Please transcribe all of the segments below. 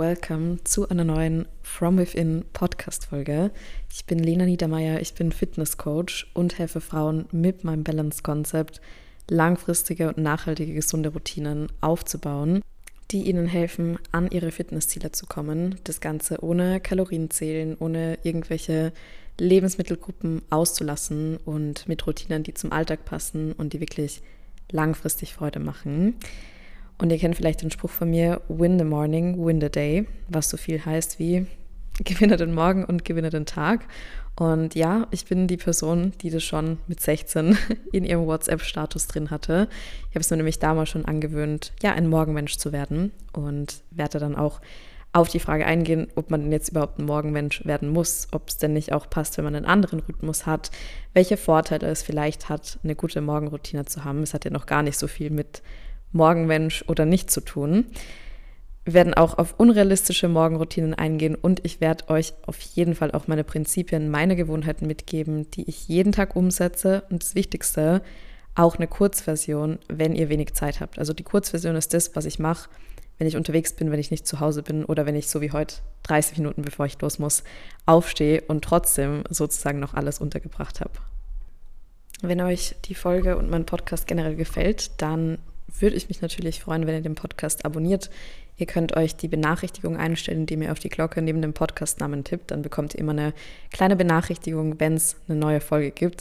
welcome zu einer neuen From Within Podcast-Folge. Ich bin Lena Niedermeyer, ich bin Fitnesscoach und helfe Frauen mit meinem Balance-Konzept langfristige und nachhaltige gesunde Routinen aufzubauen, die ihnen helfen, an ihre Fitnessziele zu kommen. Das Ganze ohne Kalorienzählen, ohne irgendwelche Lebensmittelgruppen auszulassen und mit Routinen, die zum Alltag passen und die wirklich langfristig Freude machen. Und ihr kennt vielleicht den Spruch von mir, win the morning, win the day, was so viel heißt wie gewinne den Morgen und gewinne den Tag. Und ja, ich bin die Person, die das schon mit 16 in ihrem WhatsApp-Status drin hatte. Ich habe es mir nämlich damals schon angewöhnt, ja, ein Morgenmensch zu werden und werde dann auch auf die Frage eingehen, ob man denn jetzt überhaupt ein Morgenmensch werden muss, ob es denn nicht auch passt, wenn man einen anderen Rhythmus hat, welche Vorteile es vielleicht hat, eine gute Morgenroutine zu haben. Es hat ja noch gar nicht so viel mit Morgenmensch oder nicht zu tun. Wir werden auch auf unrealistische Morgenroutinen eingehen und ich werde euch auf jeden Fall auch meine Prinzipien, meine Gewohnheiten mitgeben, die ich jeden Tag umsetze. Und das Wichtigste, auch eine Kurzversion, wenn ihr wenig Zeit habt. Also die Kurzversion ist das, was ich mache, wenn ich unterwegs bin, wenn ich nicht zu Hause bin oder wenn ich so wie heute 30 Minuten, bevor ich los muss, aufstehe und trotzdem sozusagen noch alles untergebracht habe. Wenn euch die Folge und mein Podcast generell gefällt, dann würde ich mich natürlich freuen, wenn ihr den Podcast abonniert. Ihr könnt euch die Benachrichtigung einstellen, indem ihr auf die Glocke neben dem Podcastnamen tippt. Dann bekommt ihr immer eine kleine Benachrichtigung, wenn es eine neue Folge gibt.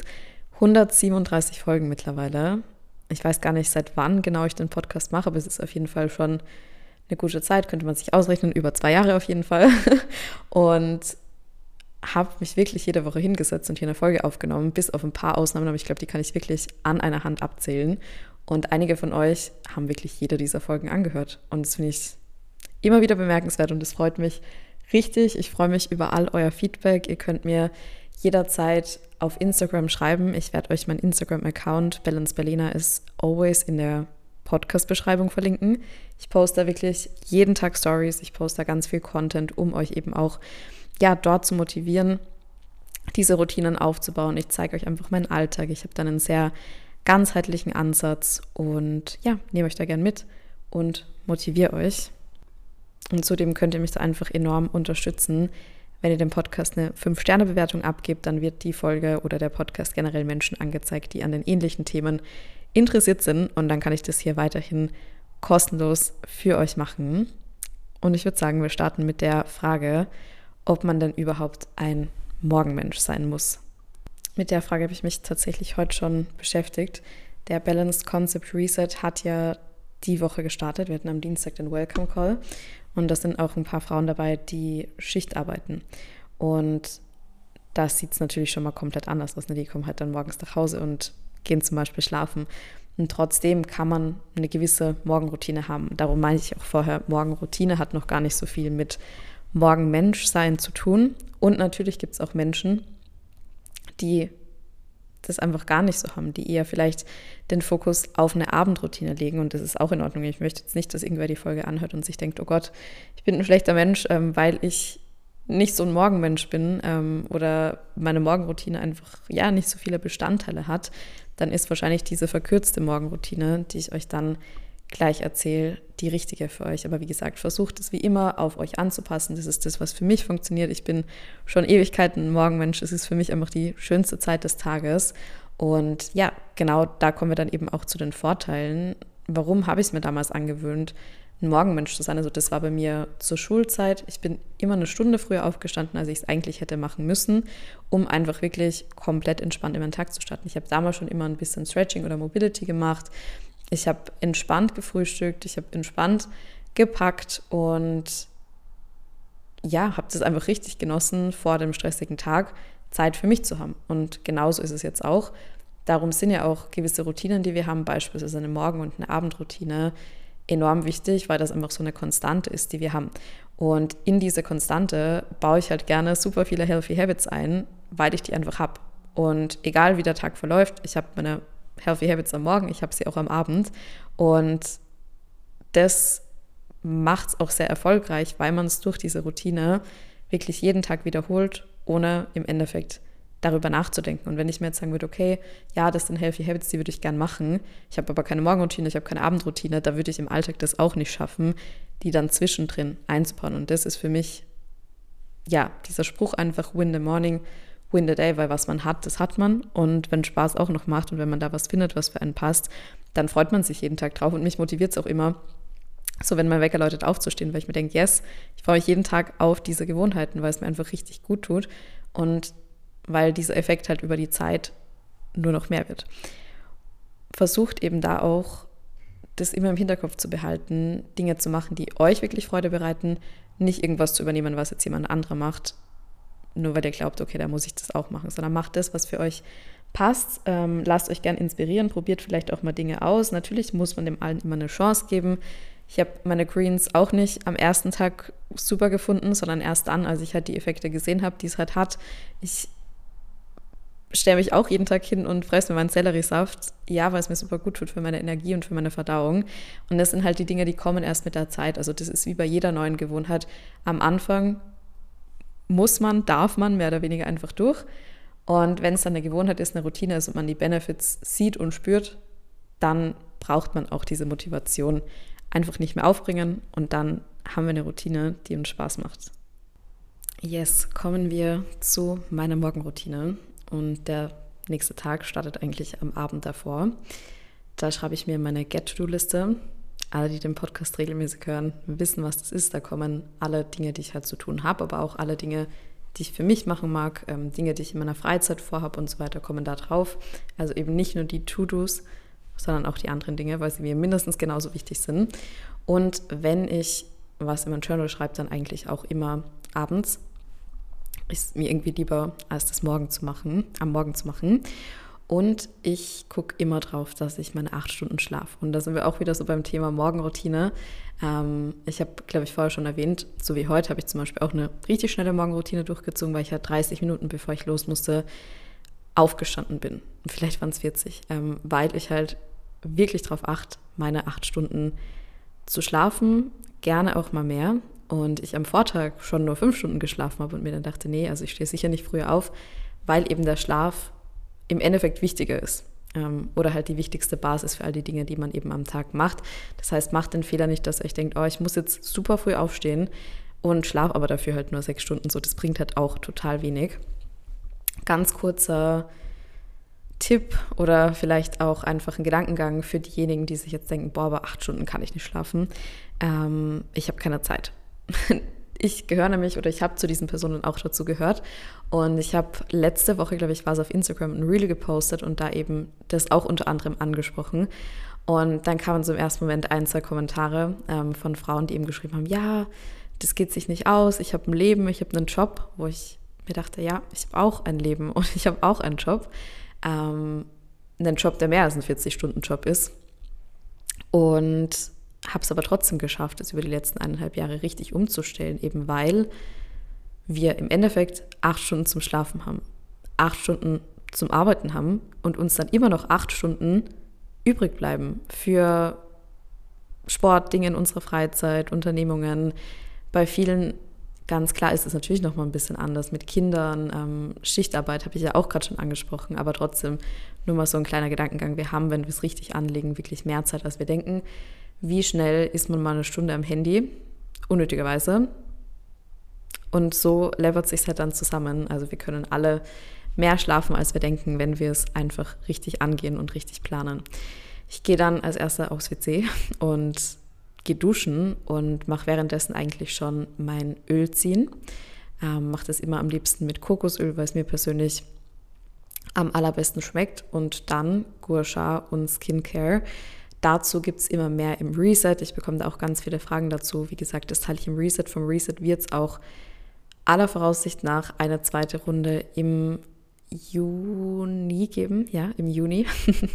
137 Folgen mittlerweile. Ich weiß gar nicht, seit wann genau ich den Podcast mache, aber es ist auf jeden Fall schon eine gute Zeit, könnte man sich ausrechnen, über 2 Jahre auf jeden Fall. Und habe mich wirklich jede Woche hingesetzt und hier eine Folge aufgenommen, bis auf ein paar Ausnahmen, aber ich glaube, die kann ich wirklich an einer Hand abzählen. Und einige von euch haben wirklich jede dieser Folgen angehört. Und das finde ich immer wieder bemerkenswert und das freut mich richtig. Ich freue mich über all euer Feedback. Ihr könnt mir jederzeit auf Instagram schreiben. Ich werde euch meinen Instagram-Account, Balance Berliner, ist always in der Podcast-Beschreibung verlinken. Ich poste da wirklich jeden Tag Stories. Ich poste da ganz viel Content, um euch eben auch dort zu motivieren, diese Routinen aufzubauen. Ich zeige euch einfach meinen Alltag. Ich habe dann einen sehr ganzheitlichen Ansatz und nehme euch da gern mit und motiviere euch. Und zudem könnt ihr mich da einfach enorm unterstützen. Wenn ihr dem Podcast eine 5-Sterne-Bewertung abgebt, dann wird die Folge oder der Podcast generell Menschen angezeigt, die an den ähnlichen Themen interessiert sind. Und dann kann ich das hier weiterhin kostenlos für euch machen. Und ich würde sagen, wir starten mit der Frage, ob man denn überhaupt ein Morgenmensch sein muss. Mit der Frage habe ich mich tatsächlich heute schon beschäftigt. Der Balanced Concept Reset hat ja die Woche gestartet. Wir hatten am Dienstag den Welcome Call und da sind auch ein paar Frauen dabei, die Schicht arbeiten. Und da sieht es natürlich schon mal komplett anders aus. Die kommen halt dann morgens nach Hause und gehen zum Beispiel schlafen. Und trotzdem kann man eine gewisse Morgenroutine haben. Darum meine ich auch vorher, Morgenroutine hat noch gar nicht so viel mit Morgenmenschsein zu tun. Und natürlich gibt es auch Menschen, die das einfach gar nicht so haben, die eher vielleicht den Fokus auf eine Abendroutine legen und das ist auch in Ordnung. Ich möchte jetzt nicht, dass irgendwer die Folge anhört und sich denkt, oh Gott, ich bin ein schlechter Mensch, weil ich nicht so ein Morgenmensch bin oder meine Morgenroutine einfach nicht so viele Bestandteile hat, dann ist wahrscheinlich diese verkürzte Morgenroutine, die ich euch dann gleich erzähle, die richtige für euch. Aber wie gesagt, versucht es wie immer auf euch anzupassen. Das ist das, was für mich funktioniert. Ich bin schon Ewigkeiten ein Morgenmensch. Es ist für mich einfach die schönste Zeit des Tages. Und genau da kommen wir dann eben auch zu den Vorteilen. Warum habe ich es mir damals angewöhnt, ein Morgenmensch zu sein? Also das war bei mir zur Schulzeit. Ich bin immer eine Stunde früher aufgestanden, als ich es eigentlich hätte machen müssen, um einfach wirklich komplett entspannt in meinen Tag zu starten. Ich habe damals schon immer ein bisschen Stretching oder Mobility gemacht. Ich habe entspannt gefrühstückt, ich habe entspannt gepackt und habe das einfach richtig genossen, vor dem stressigen Tag Zeit für mich zu haben. Und genauso ist es jetzt auch. Darum sind ja auch gewisse Routinen, die wir haben, beispielsweise eine Morgen- und eine Abendroutine, enorm wichtig, weil das einfach so eine Konstante ist, die wir haben. Und in diese Konstante baue ich halt gerne super viele Healthy Habits ein, weil ich die einfach habe. Und egal wie der Tag verläuft, ich habe meine Healthy Habits am Morgen, ich habe sie auch am Abend und das macht es auch sehr erfolgreich, weil man es durch diese Routine wirklich jeden Tag wiederholt, ohne im Endeffekt darüber nachzudenken. Und wenn ich mir jetzt sagen würde, okay, ja, das sind Healthy Habits, die würde ich gern machen, ich habe aber keine Morgenroutine, ich habe keine Abendroutine, da würde ich im Alltag das auch nicht schaffen, die dann zwischendrin einzubauen. Und das ist für mich, ja, dieser Spruch einfach, win the morning, win the day, weil was man hat, das hat man. Und wenn Spaß auch noch macht und wenn man da was findet, was für einen passt, dann freut man sich jeden Tag drauf. Und mich motiviert es auch immer, so wenn mein Wecker läutet, aufzustehen, weil ich mir denke, yes, ich freue mich jeden Tag auf diese Gewohnheiten, weil es mir einfach richtig gut tut und weil dieser Effekt halt über die Zeit nur noch mehr wird. Versucht eben da auch, das immer im Hinterkopf zu behalten, Dinge zu machen, die euch wirklich Freude bereiten, nicht irgendwas zu übernehmen, was jetzt jemand anderer macht, nur weil ihr glaubt, okay, da muss ich das auch machen, sondern macht das, was für euch passt. Lasst euch gern inspirieren, probiert vielleicht auch mal Dinge aus. Natürlich muss man dem allen immer eine Chance geben. Ich habe meine Greens auch nicht am ersten Tag super gefunden, sondern erst dann, als ich halt die Effekte gesehen habe, die es halt hat. Ich stelle mich auch jeden Tag hin und fresse mir meinen Selleriesaft. Ja, weil es mir super gut tut für meine Energie und für meine Verdauung. Und das sind halt die Dinge, die kommen erst mit der Zeit. Also das ist wie bei jeder neuen Gewohnheit. Am Anfang darf man mehr oder weniger einfach durch. Und wenn es dann eine Gewohnheit ist, eine Routine ist und man die Benefits sieht und spürt, dann braucht man auch diese Motivation einfach nicht mehr aufbringen und dann haben wir eine Routine, die uns Spaß macht. Yes, kommen wir zu meiner Morgenroutine und der nächste Tag startet eigentlich am Abend davor. Da schreibe ich mir meine Get-To-Do-Liste. Alle, die den Podcast regelmäßig hören, wissen, was das ist. Da kommen alle Dinge, die ich halt zu tun habe, aber auch alle Dinge, die ich für mich machen mag, Dinge, die ich in meiner Freizeit vorhabe und so weiter, kommen da drauf. Also eben nicht nur die To-Dos, sondern auch die anderen Dinge, weil sie mir mindestens genauso wichtig sind. Und wenn ich was in mein Journal schreibe, dann eigentlich auch immer abends. Ist mir irgendwie lieber, als das am Morgen zu machen. Und ich gucke immer drauf, dass ich meine 8 Stunden schlafe. Und da sind wir auch wieder so beim Thema Morgenroutine. Ich habe, glaube ich, vorher schon erwähnt, so wie heute habe ich zum Beispiel auch eine richtig schnelle Morgenroutine durchgezogen, weil ich halt 30 Minuten, bevor ich los musste, aufgestanden bin. Und vielleicht waren es 40, weil ich halt wirklich darauf achte, meine 8 Stunden zu schlafen, gerne auch mal mehr. Und ich am Vortag schon nur 5 Stunden geschlafen habe und mir dann dachte, nee, also ich stehe sicher nicht früher auf, weil eben der Schlaf im Endeffekt wichtiger ist. Oder halt die wichtigste Basis für all die Dinge, die man eben am Tag macht. Das heißt, macht den Fehler nicht, dass ihr euch denkt, oh, ich muss jetzt super früh aufstehen und schlafe aber dafür halt nur 6 Stunden. So, das bringt halt auch total wenig. Ganz kurzer Tipp oder vielleicht auch einfach ein Gedankengang für diejenigen, die sich jetzt denken, boah, aber 8 Stunden kann ich nicht schlafen. Ich habe keine Zeit. Ich gehöre nämlich, oder ich habe zu diesen Personen auch dazu gehört. Und ich habe letzte Woche, glaube ich, war es auf Instagram, ein Reel gepostet und da eben das auch unter anderem angesprochen. Und dann kamen so im ersten Moment 1, 2 Kommentare von Frauen, die eben geschrieben haben, ja, das geht sich nicht aus, ich habe ein Leben, ich habe einen Job, wo ich mir dachte, ja, ich habe auch ein Leben und ich habe auch einen Job. Einen Job, der mehr als ein 40-Stunden-Job ist. Und habe es aber trotzdem geschafft, es über die letzten 1,5 Jahre richtig umzustellen, eben weil wir im Endeffekt 8 Stunden zum Schlafen haben, 8 Stunden zum Arbeiten haben und uns dann immer noch 8 Stunden übrig bleiben für Sport, Dinge in unserer Freizeit, Unternehmungen. Bei vielen, ganz klar, ist es natürlich noch mal ein bisschen anders mit Kindern. Schichtarbeit habe ich ja auch gerade schon angesprochen, aber trotzdem nur mal so ein kleiner Gedankengang. Wir haben, wenn wir es richtig anlegen, wirklich mehr Zeit, als wir denken. Wie schnell ist man mal eine Stunde am Handy? Unnötigerweise. Und so levert es sich halt dann zusammen. Also wir können alle mehr schlafen, als wir denken, wenn wir es einfach richtig angehen und richtig planen. Ich gehe dann als Erster aufs WC und gehe duschen und mache währenddessen eigentlich schon mein Öl ziehen. Mache das immer am liebsten mit Kokosöl, weil es mir persönlich am allerbesten schmeckt. Und dann Gua Sha und Skincare. Dazu gibt es immer mehr im Reset. Ich bekomme da auch ganz viele Fragen dazu. Wie gesagt, das teile ich im Reset. Vom Reset wird es auch aller Voraussicht nach eine zweite Runde im Juni geben. Ja, im Juni.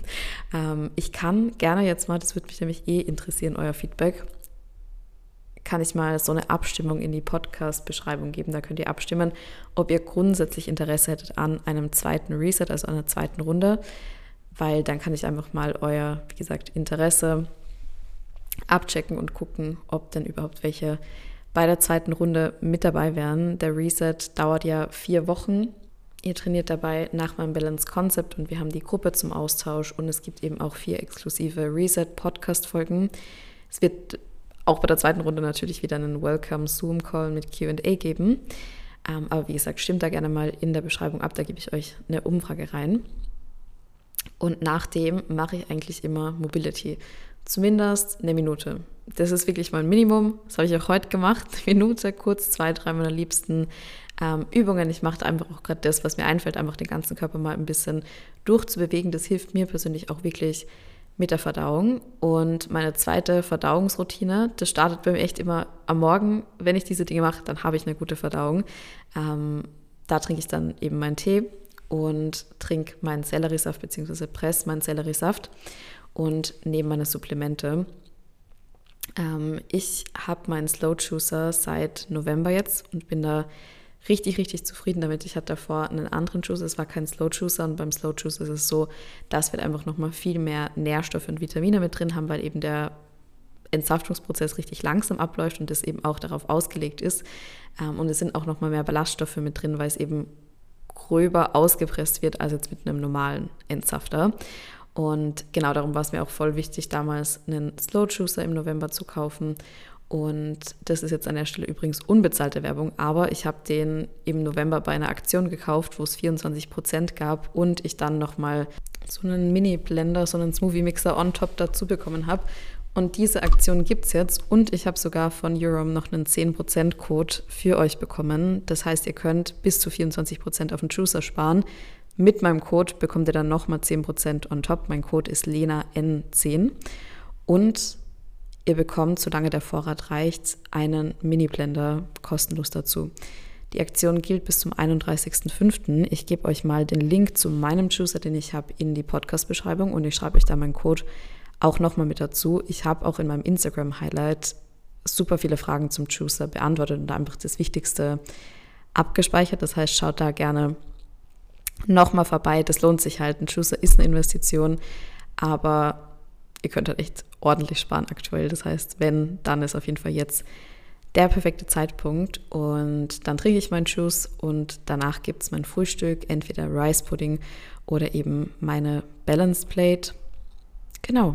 Ich kann gerne jetzt mal, das würde mich nämlich interessieren, euer Feedback, kann ich mal so eine Abstimmung in die Podcast-Beschreibung geben. Da könnt ihr abstimmen, ob ihr grundsätzlich Interesse hättet an einem zweiten Reset, also einer zweiten Runde. Weil dann kann ich einfach mal euer, wie gesagt, Interesse abchecken und gucken, ob denn überhaupt welche bei der zweiten Runde mit dabei wären. Der Reset dauert ja 4 Wochen. Ihr trainiert dabei nach meinem Balance-Konzept und wir haben die Gruppe zum Austausch und es gibt eben auch 4 exklusive Reset-Podcast-Folgen. Es wird auch bei der zweiten Runde natürlich wieder einen Welcome-Zoom-Call mit Q&A geben. Aber wie gesagt, stimmt da gerne mal in der Beschreibung ab, da gebe ich euch eine Umfrage rein. Und nach dem mache ich eigentlich immer Mobility. Zumindest eine Minute. Das ist wirklich mein Minimum. Das habe ich auch heute gemacht. Eine Minute, kurz 2, 3 meiner liebsten Übungen. Ich mache einfach auch gerade das, was mir einfällt, einfach den ganzen Körper mal ein bisschen durchzubewegen. Das hilft mir persönlich auch wirklich mit der Verdauung. Und meine zweite Verdauungsroutine, das startet bei mir echt immer am Morgen. Wenn ich diese Dinge mache, dann habe ich eine gute Verdauung. Da trinke ich dann eben meinen Tee und trinke meinen Selleriesaft bzw. presse meinen Selleriesaft und nehme meine Supplemente. Ich habe meinen Slow Juicer seit November jetzt und bin da richtig, richtig zufrieden damit. Ich hatte davor einen anderen Juicer, es war kein Slow Juicer und beim Slow Juicer ist es so, dass wir einfach nochmal viel mehr Nährstoffe und Vitamine mit drin haben, weil eben der Entsaftungsprozess richtig langsam abläuft und das eben auch darauf ausgelegt ist. Und es sind auch nochmal mehr Ballaststoffe mit drin, weil es eben gröber ausgepresst wird als jetzt mit einem normalen Entsafter. Und genau darum war es mir auch voll wichtig, damals einen Slow Juicer im November zu kaufen. Und das ist jetzt an der Stelle übrigens unbezahlte Werbung, aber ich habe den im November bei einer Aktion gekauft, wo es 24% gab und ich dann nochmal so einen Mini-Blender, so einen Smoothie-Mixer on top dazu bekommen habe. Und diese Aktion gibt es jetzt und ich habe sogar von Eurom noch einen 10%-Code für euch bekommen. Das heißt, ihr könnt bis zu 24% auf den Juicer sparen. Mit meinem Code bekommt ihr dann nochmal 10% on top. Mein Code ist LENAN10 und ihr bekommt, solange der Vorrat reicht, einen Mini-Blender kostenlos dazu. Die Aktion gilt bis zum 31.05. Ich gebe euch mal den Link zu meinem Juicer, den ich habe, in die Podcast-Beschreibung und ich schreibe euch da meinen Code auch nochmal mit dazu. Ich habe auch in meinem Instagram-Highlight super viele Fragen zum Juicer beantwortet und da einfach das Wichtigste abgespeichert. Das heißt, schaut da gerne nochmal vorbei. Das lohnt sich halt. Ein Juicer ist eine Investition, aber ihr könnt halt echt ordentlich sparen aktuell. Das heißt, wenn, dann ist auf jeden Fall jetzt der perfekte Zeitpunkt. Und dann trinke ich meinen Juice und danach gibt es mein Frühstück, entweder Rice Pudding oder eben meine Balance Plate. Genau.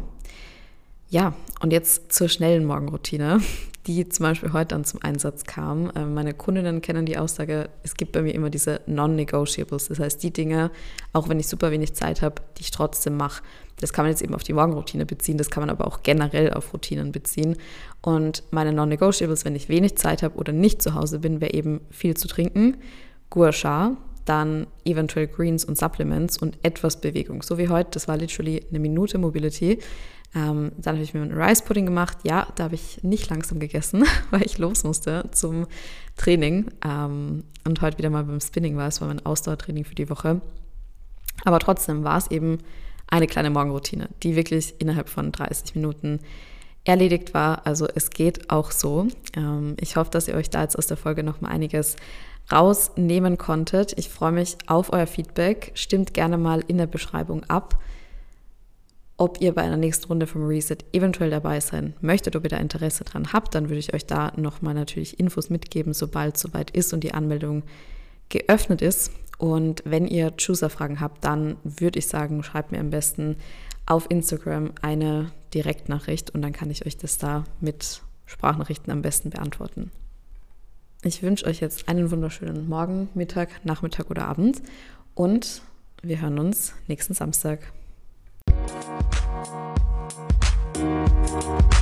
Ja, und jetzt zur schnellen Morgenroutine, die zum Beispiel heute dann zum Einsatz kam. Meine Kundinnen kennen die Aussage, es gibt bei mir immer diese Non-Negotiables. Das heißt, die Dinge, auch wenn ich super wenig Zeit habe, die ich trotzdem mache. Das kann man jetzt eben auf die Morgenroutine beziehen, das kann man aber auch generell auf Routinen beziehen. Und meine Non-Negotiables, wenn ich wenig Zeit habe oder nicht zu Hause bin, wäre eben viel zu trinken, Gua Sha, dann eventuell Greens und Supplements und etwas Bewegung. So wie heute, das war literally eine Minute Mobility. Dann habe ich mir einen Rice Pudding gemacht. Ja, da habe ich nicht langsam gegessen, weil ich los musste zum Training. Und heute wieder mal beim Spinning war. Es war mein Ausdauertraining für die Woche. Aber trotzdem war es eben eine kleine Morgenroutine, die wirklich innerhalb von 30 Minuten erledigt war. Also es geht auch so. Ich hoffe, dass ihr euch da jetzt aus der Folge noch mal einiges rausnehmen konntet. Ich freue mich auf euer Feedback. Stimmt gerne mal in der Beschreibung ab, ob ihr bei einer nächsten Runde vom Reset eventuell dabei sein möchtet, ob ihr da Interesse dran habt. Dann würde ich euch da nochmal natürlich Infos mitgeben, sobald es soweit ist und die Anmeldung geöffnet ist. Und wenn ihr Juicer-Fragen habt, dann würde ich sagen, schreibt mir am besten auf Instagram eine Direktnachricht und dann kann ich euch das da mit Sprachnachrichten am besten beantworten. Ich wünsche euch jetzt einen wunderschönen Morgen, Mittag, Nachmittag oder Abend und wir hören uns nächsten Samstag.